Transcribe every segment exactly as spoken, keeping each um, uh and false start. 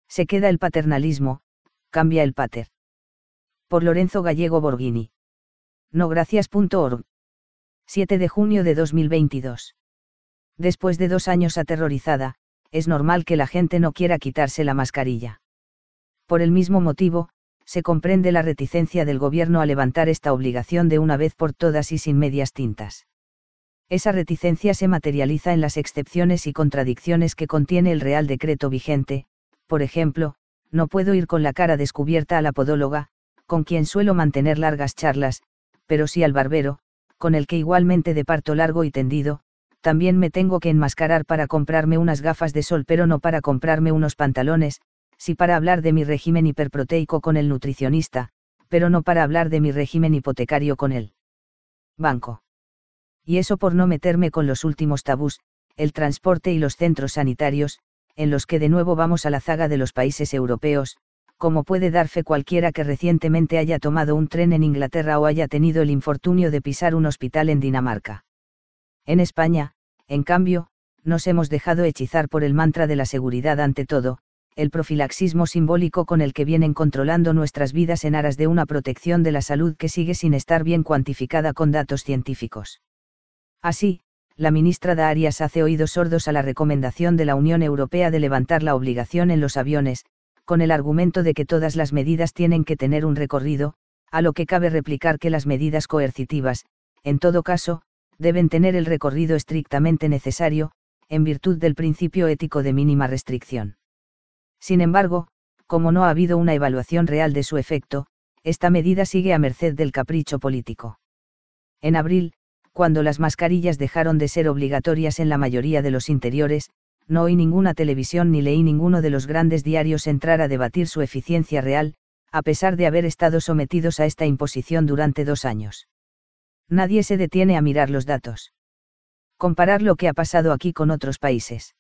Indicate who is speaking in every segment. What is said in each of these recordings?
Speaker 1: Se queda el paternalismo, cambia el pater. Por Lorenzo Gallego Borghini. nogracias punto org. siete de junio de dos mil veintidós. Después de dos años aterrorizada, es normal que la gente no quiera quitarse la mascarilla. Por el mismo motivo, se comprende la reticencia del gobierno a levantar esta obligación de una vez por todas y sin medias tintas. Esa reticencia se materializa en las excepciones y contradicciones que contiene el Real Decreto vigente. Por ejemplo, no puedo ir con la cara descubierta a la podóloga, con quien suelo mantener largas charlas, pero sí al barbero, con el que igualmente departo largo y tendido. También me tengo que enmascarar para comprarme unas gafas de sol, pero no para comprarme unos pantalones, sí para hablar de mi régimen hiperproteico con el nutricionista, pero no para hablar de mi régimen hipotecario con el banco. Y eso por no meterme con los últimos tabús, el transporte y los centros sanitarios, en los que de nuevo vamos a la zaga de los países europeos, como puede dar fe cualquiera que recientemente haya tomado un tren en Inglaterra o haya tenido el infortunio de pisar un hospital en Dinamarca. En España, en cambio, nos hemos dejado hechizar por el mantra de la seguridad ante todo, el profilaxismo simbólico con el que vienen controlando nuestras vidas en aras de una protección de la salud que sigue sin estar bien cuantificada con datos científicos. Así, la ministra Darias hace oídos sordos a la recomendación de la Unión Europea de levantar la obligación en los aviones, con el argumento de que todas las medidas tienen que tener un recorrido, a lo que cabe replicar que las medidas coercitivas, en todo caso, deben tener el recorrido estrictamente necesario, en virtud del principio ético de mínima restricción. Sin embargo, como no ha habido una evaluación real de su efecto, esta medida sigue a merced del capricho político. En abril, cuando las mascarillas dejaron de ser obligatorias en la mayoría de los interiores, no oí ninguna televisión ni leí ninguno de los grandes diarios entrar a debatir su eficiencia real, a pesar de haber estado sometidos a esta imposición durante dos años. Nadie se detiene a mirar los datos. Comparar lo que ha pasado aquí con otros países.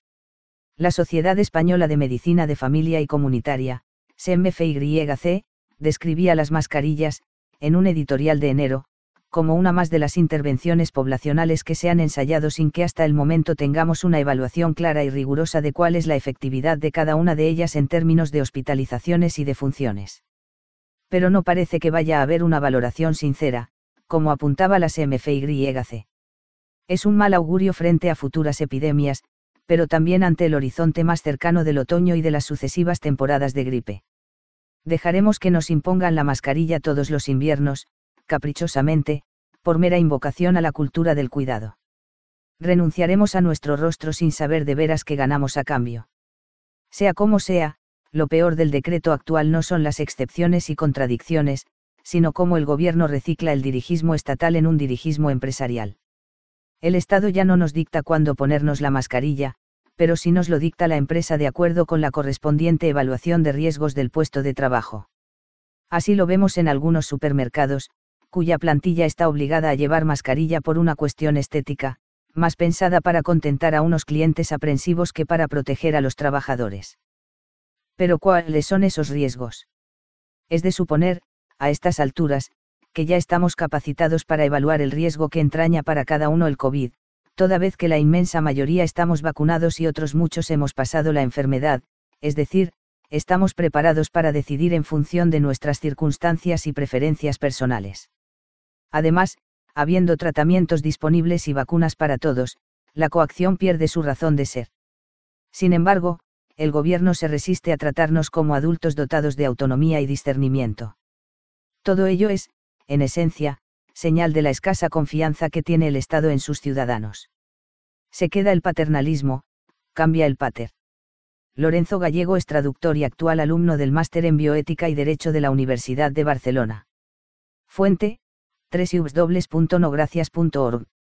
Speaker 1: La Sociedad Española de Medicina de Familia y Comunitaria, S E M F Y C, describía las mascarillas, en un editorial de enero, como una más de las intervenciones poblacionales que se han ensayado sin que hasta el momento tengamos una evaluación clara y rigurosa de cuál es la efectividad de cada una de ellas en términos de hospitalizaciones y defunciones. Pero no parece que vaya a haber una valoración sincera, como apuntaba la S E M F Y C. Es un mal augurio frente a futuras epidemias, pero también ante el horizonte más cercano del otoño y de las sucesivas temporadas de gripe. Dejaremos que nos impongan la mascarilla todos los inviernos, caprichosamente, por mera invocación a la cultura del cuidado. Renunciaremos a nuestro rostro sin saber de veras qué ganamos a cambio. Sea como sea, lo peor del decreto actual no son las excepciones y contradicciones, sino cómo el gobierno recicla el dirigismo estatal en un dirigismo empresarial. El Estado ya no nos dicta cuándo ponernos la mascarilla, pero sí nos lo dicta la empresa de acuerdo con la correspondiente evaluación de riesgos del puesto de trabajo. Así lo vemos en algunos supermercados, cuya plantilla está obligada a llevar mascarilla por una cuestión estética, más pensada para contentar a unos clientes aprensivos que para proteger a los trabajadores. Pero ¿cuáles son esos riesgos? Es de suponer, a estas alturas, que ya estamos capacitados para evaluar el riesgo que entraña para cada uno el COVID, toda vez que la inmensa mayoría estamos vacunados y otros muchos hemos pasado la enfermedad, es decir, estamos preparados para decidir en función de nuestras circunstancias y preferencias personales. Además, habiendo tratamientos disponibles y vacunas para todos, la coacción pierde su razón de ser. Sin embargo, el gobierno se resiste a tratarnos como adultos dotados de autonomía y discernimiento. Todo ello es, en esencia, señal de la escasa confianza que tiene el Estado en sus ciudadanos. Se queda el paternalismo, cambia el pater. Lorenzo Gallego es traductor y actual alumno del Máster en Bioética y Derecho de la Universidad de Barcelona. Fuente, doble u doble u doble u punto nogracias punto org.